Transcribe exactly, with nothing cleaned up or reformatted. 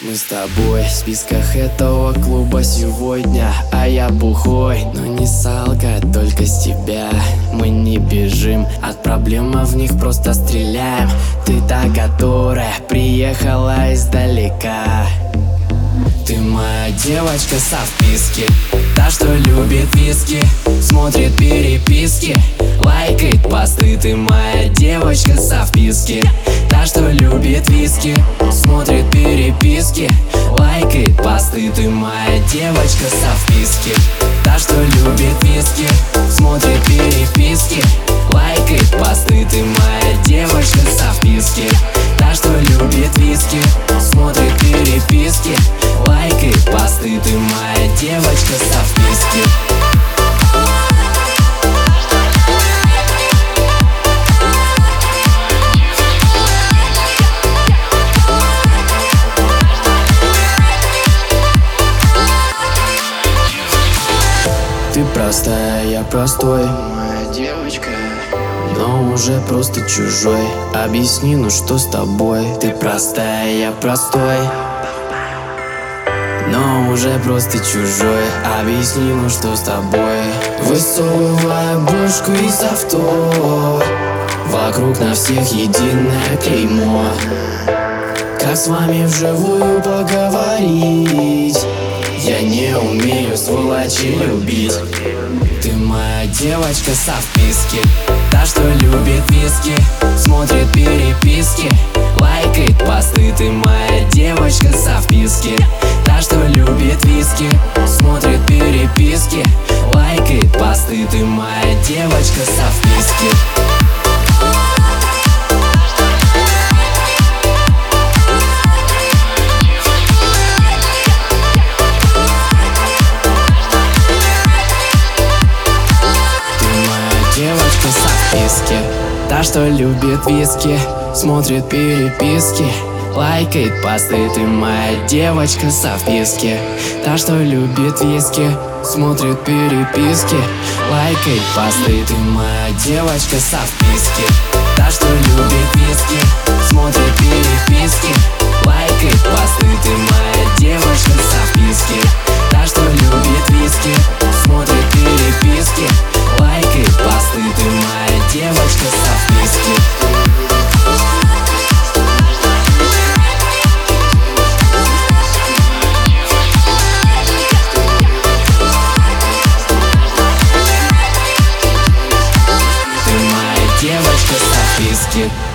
Мы с тобой в списках этого клуба сегодня, а я бухой, но не салка, только с тебя. Мы не бежим от проблем, а в них просто стреляем. Ты та, которая приехала издалека. Ты моя девочка со вписки, та, что любит виски, смотрит переписки, лайкает посты. Ты моя девочка со вписки, та, что любит виски, смотрит переписки, лайкает посты. Ты моя девочка со вписки, та, что любит виски, смотрит переписки, лайкает посты. Ты моя девочка со вписки, та, что любит виски, смотрит переписки, лайкает посты. Ты моя девочка со вписки. Ты простая, я простой, моя девочка, но уже просто чужой. Объясни, ну что с тобой? Ты простая, я простой, но уже просто чужой. Объясни, ну что с тобой? Высовывая бошку из авто, вокруг на всех единое клеймо. Как с вами вживую поговорить? Я не умею, сволочи, любить. Ты моя девочка со вписки, та, что любит виски, смотрит переписки, лайкает посты. Ты моя девочка со вписки, та, что любит виски, смотрит переписки, лайкает посты. Ты моя девочка со вписки. Девочка со вписки, та, что любит виски, смотрит переписки, лайкает посты. Ты моя девочка со вписки, та, что любит виски, смотрит переписки, лайкает посты. Ты моя девочка со вписки, та, что любит виски, смотрит переписки, лайкает посты. Ты моя девочка со вписки, та, что любит виски, смотрит переписки, лайкает посты. Ты моя девочка со вписки. Ты моя девочка со вписки.